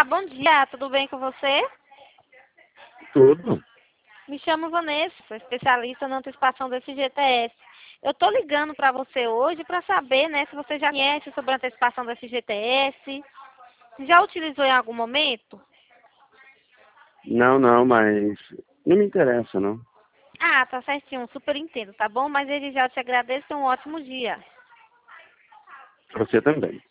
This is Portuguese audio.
Olá, bom dia, tudo bem com você? Tudo. Me chamo Vanessa, sou especialista na antecipação do FGTS. Eu estou ligando para você hoje para saber, né, se você já conhece sobre a antecipação do FGTS. Já utilizou em algum momento? Não, não, mas não me interessa, não. Ah, tá certinho, super entendo, tá bom? Mas ele já te agradece e um ótimo dia. Você também.